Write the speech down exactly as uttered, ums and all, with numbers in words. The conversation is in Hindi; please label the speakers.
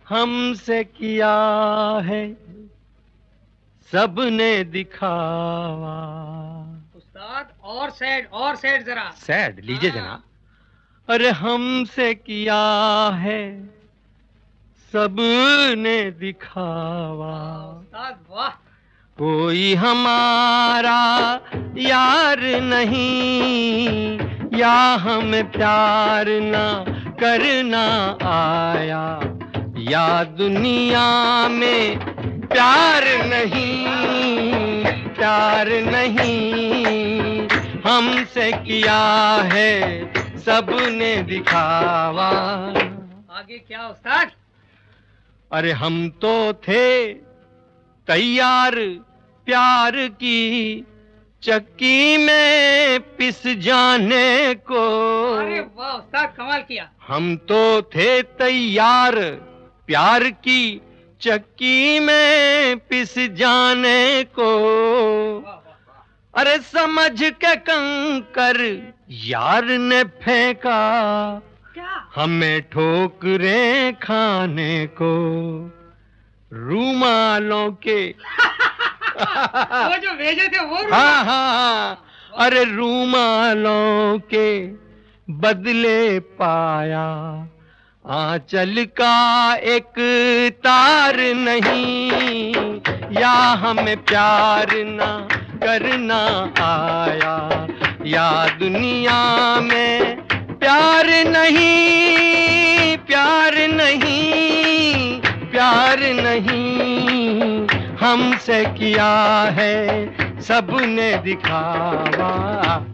Speaker 1: हमसे किया है सबने दिखावा।
Speaker 2: उस्ताद और सैड और सैड जरा।
Speaker 1: सैड लीजिए जनाब। अरे हमसे किया है सबने दिखावा।
Speaker 2: उस्ताद वाह।
Speaker 1: कोई हमारा यार नहीं, या हमें प्यार ना करना आया, या दुनिया में प्यार नहीं, प्यार नहीं हमसे किया है सबने दिखावा।
Speaker 2: आगे क्या उस्ताद?
Speaker 1: अरे हम तो थे तैयार प्यार की चक्की में पिस जाने को।
Speaker 2: अरे वाह उस्ताद कमाल किया।
Speaker 1: हम तो थे तैयार प्यार की चक्की में पिस जाने को। अरे समझ के कंकर यार ने फेंका,
Speaker 2: क्या?
Speaker 1: हमें ठोकरें खाने को रूमालों के।
Speaker 2: वो जो भेजे थे वो रूमाल?
Speaker 1: हाँ हाँ, अरे रूमालों के बदले पाया आंचल का एक तार नहीं, या हमें प्यार ना करना आया, या दुनिया में प्यार नहीं, प्यार नहीं, प्यार नहीं हमसे किया है सबने दिखावा।